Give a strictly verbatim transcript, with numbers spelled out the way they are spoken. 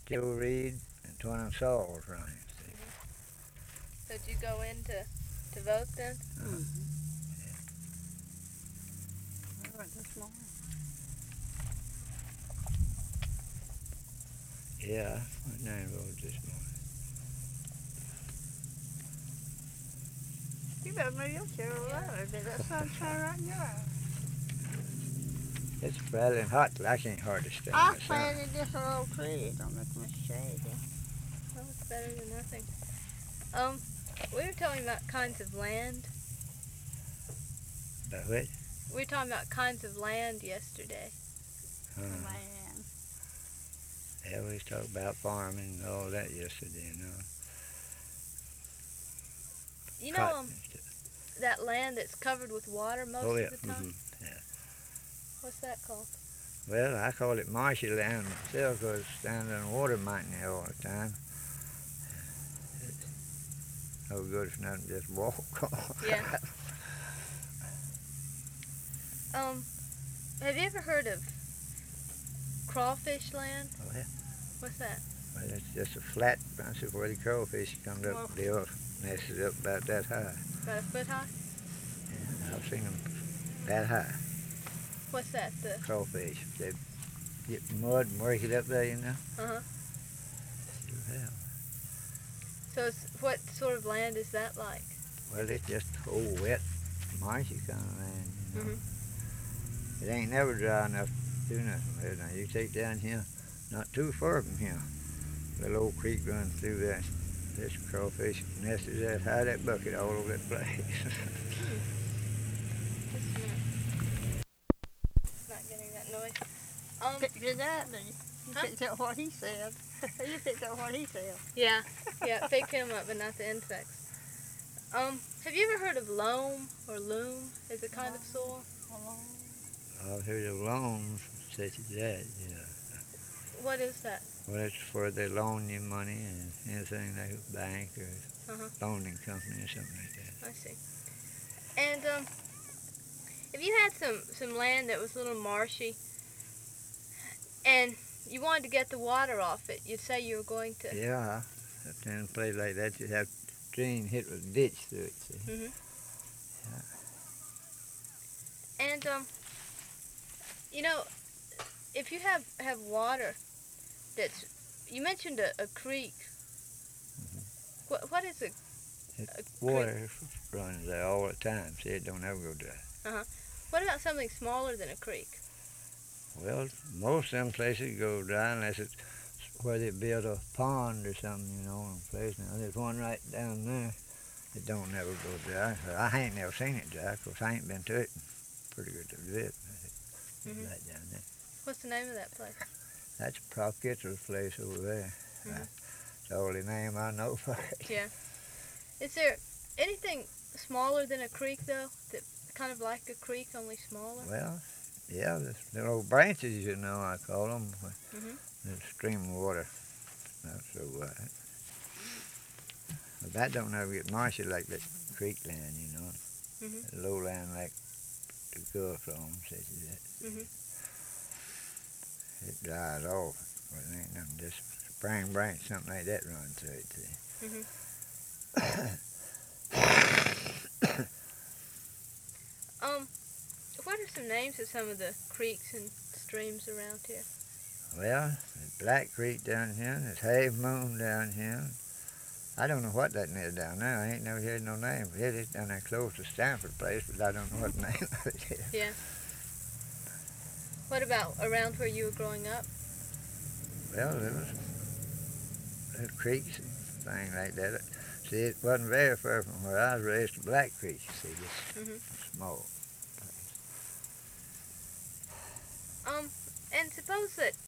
Joe Reed, and one of Saul's running. See? So did you go in to, to vote then? Uh-huh. Mm-hmm. I went this morning. Yeah, I went down and voted this morning. You better move your chair over there a bit. That sunshine right in your eyes. It's probably hot. I can't hardly stand I the sun. planted this little tree. Don't make much shade. Yeah. Well, it's better than nothing. Um, we were talking about kinds of land. But what? We were talking about kinds of land yesterday. Uh, Man. yeah, we was talking about farming and all that yesterday, you know. You know, Cotton um, and stuff. that land that's covered with water most Oh, yeah. of the time? Mm-hmm. Yeah. What's that called? Well, I call it marshy land myself because it's down in the water mountain there all the time. It's no good for nothing, just walk on. Yeah. Um, have you ever heard of crawfish land? Oh, yeah. What's that? Well, it's just a flat bunch of where the crawfish comes up. Well- They all nested up about that high. About a foot high? Yeah, I've seen them that high, What's that? The crawfish. They get mud and work it up there, you know. uh-huh. Sure have. So it's, what sort of land is that like? Well, it's just old, wet, marshy kind of land, you know. Mhm. It ain't never dry enough to do nothing with it. Now, you take down here, not too far from here, little old creek runs through there. This crawfish nested that high, that bucket all over that place. Just a minute. Not getting that noise. Um, Picked it up, did you? You Huh? picked up what he said. You picked up what he said. yeah, yeah, picked him up, but not the insects. Um, have you ever heard of loam or loam as a kind of soil? I've heard of loans such as that, yeah. What is that? Well, it's for they loan you money and anything like a bank or Uh-huh. loaning company or something like that. I see. And um, if you had some some land that was a little marshy, and you wanted to get the water off it, you'd say you were going to. Yeah, up in a place like that, you have drain hit with a ditch through it, see. Mhm. Yeah. And um, you know, if you have have water, that's you mentioned a, a creek. Mhm. What what is a, It, a creek? water runs there all the time, see, it don't ever go dry. What about something smaller than a creek? Well, most of them places go dry unless it's where they build a pond or something, you know, in a place. Now, there's one right down there. It don't never go dry. I ain't never seen it dry, 'cause I ain't been to it. Pretty good to visit. Mhm. Right down there. What's the name of that place? That's Prof Kitzel's place over there. Mhm. That's the only name I know for it. Yeah. Is there anything smaller than a creek though? That kind of like a creek, only smaller? Well, yeah, the little branches, you know, I call them. Mhm. The stream of water. Not so wide. But that don't ever get marshy like that creek land, you know. Mhm. The low land like the Gulf on, such as that. Mhm. It dries off. But it ain't nothing, just spring branch, something like that run through it. See. Mhm. Um, what are some names of some of the creeks and streams around here? Well, there's Black Creek down here, there's Have Moon down here. I don't know what that is down there. I ain't never heard no name of it. It's down there close to Stanford Place, but I don't know what the name of it is. Yeah. What about around where you were growing up? Well, there was little creeks and things like that. See, it wasn't very far from where I was raised to Black Creek, you see, just Mhm. small. Um, and suppose that